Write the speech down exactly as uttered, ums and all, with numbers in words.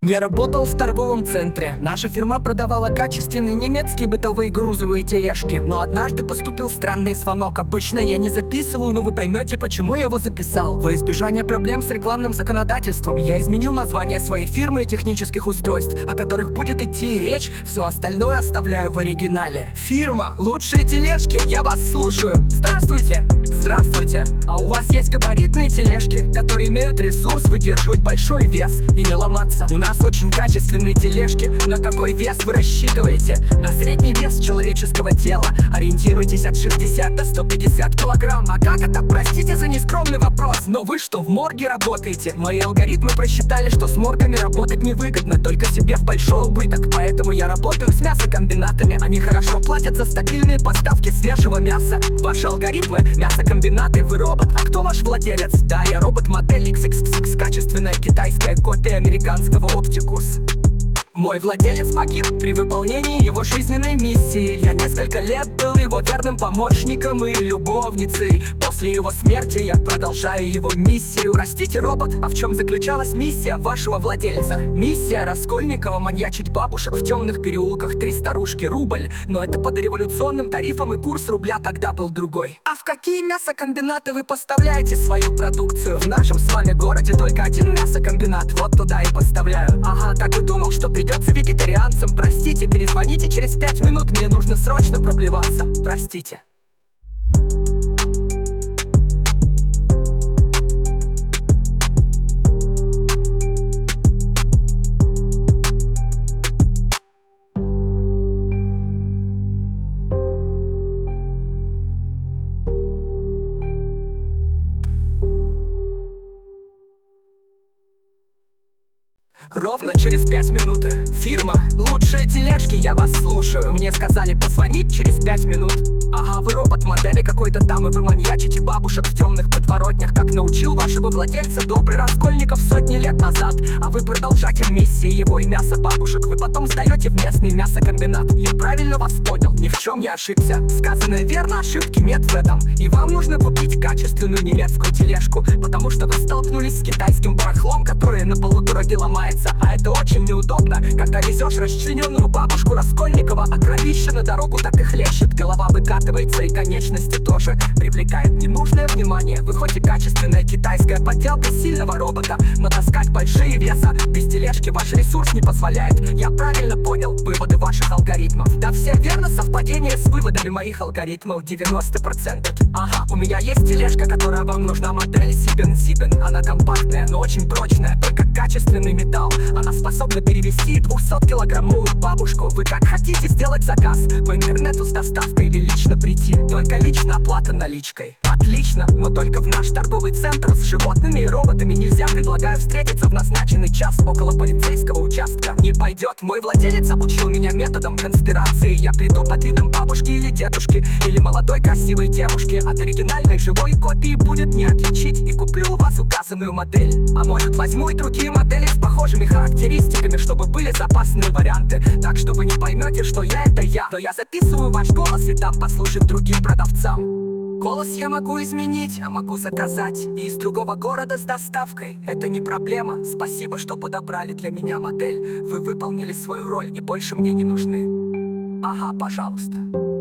Я работал в торговом центре. Наша фирма продавала качественные немецкие бытовые грузовые тележки. Но однажды поступил странный звонок. Обычно я не записываю, но вы поймете, почему я его записал. Во избежание проблем с рекламным законодательством я изменил название своей фирмы и технических устройств, о которых будет идти речь. Все остальное оставляю в оригинале. Фирма «Лучшие тележки», я вас слушаю. Здравствуйте. Здравствуйте. А у вас есть габаритные тележки, которые имеют ресурс выдерживать большой вес и не ломаться? У нас очень качественные тележки. На какой вес вы рассчитываете? На средний вес человеческого тела. Ориентируйтесь от шестидесяти до ста пятидесяти килограмм. А как это? Простите за нескромный вопрос, но вы что, в морге работаете? Мои алгоритмы просчитали, что с моргами работать невыгодно, только себе в большой убыток. Поэтому я работаю с мясокомбинатами. Они хорошо платят за стабильные поставки свежего мяса. Ваши алгоритмы — мясокомбинаты, вы робот. А кто ваш владелец? Да, я робот модель икс икс икс, качественная китайская копия американского Opticus. Мой владелец погиб при выполнении его жизненной миссии. Я несколько лет был его верным помощником и любовницей. После его смерти я продолжаю его миссию. Простите, робот, а в чем заключалась миссия вашего владельца? Миссия Раскольникова — маньячить бабушек в темных переулках. Три старушки — рубль. Но это под революционным тарифом, и курс рубля тогда был другой. А в какие мясокомбинаты вы поставляете свою продукцию? В нашем с вами городе только один мясокомбинат. Вот туда и поставляю. Ага, так и думал, что придется вегетарианцам. Простите, перезвоните через пять минут, мне нужно срочно проблеваться. Простите. Ровно через пять минут. Фирма «Лучшие тележки», я вас слушаю. Мне сказали позвонить через пять минут. Ага, вы робот модели какой-то там, и вы маньячите бабушек в темных подворотнях, как научил вашего владельца добрый Раскольников сотни лет назад. А вы продолжатель миссии его и мяса бабушек. Вы потом сдаете в местный мясокомбинат. Я правильно вас понял, ни в чем не ошибся. Сказанное верно, ошибки нет в этом. И вам нужно купить качественную немецкую тележку, потому что вы столкнулись с китайским барахлом, которое на полудороге ломается. А это очень неудобно, когда везешь расчлененную бабушку Раскольникова, а кровище на дорогу так и хлещет, голова выкатывается и конечности тоже. Привлекает ненужное внимание. Вы хоть и качественная китайская подделка сильного робота, но таскать большие веса без тележки ваш ресурс не позволяет. Я правильно понял выводы ваших алгоритмов? Да, все верно, совпадение с выводами моих алгоритмов девяносто процентов. Ага, у меня есть тележка, которая вам нужна, модель Сибен Сибен. Она компактная, но очень прочная, только качественный металл. Она способна перевести двухсоткилограммовую бабушку. Вы как хотите сделать заказ по интернету с доставкой или лично прийти? Только лично оплата наличкой. Отлично, но только в наш торговый центр с животными и роботами нельзя. Предлагаю встретиться в назначенный час около полицейского участка. Не пойдет, мой владелец обучил меня методом конспирации. Я приду под видом бабушки или дедушки, или молодой красивой девушки. От оригинальной живой копии будет не отличить, и куплю у вас указанную модель. А может, возьму и другие модели с похожими характеристиками, чтобы были запасные варианты. Так что вы не поймете, что я — это я. Но я записываю ваш голос и дам послушать другим продавцам. Голос я могу изменить, а могу заказать и из другого города с доставкой. Это не проблема. Спасибо, что подобрали для меня модель. Вы выполнили свою роль и больше мне не нужны. Ага, пожалуйста.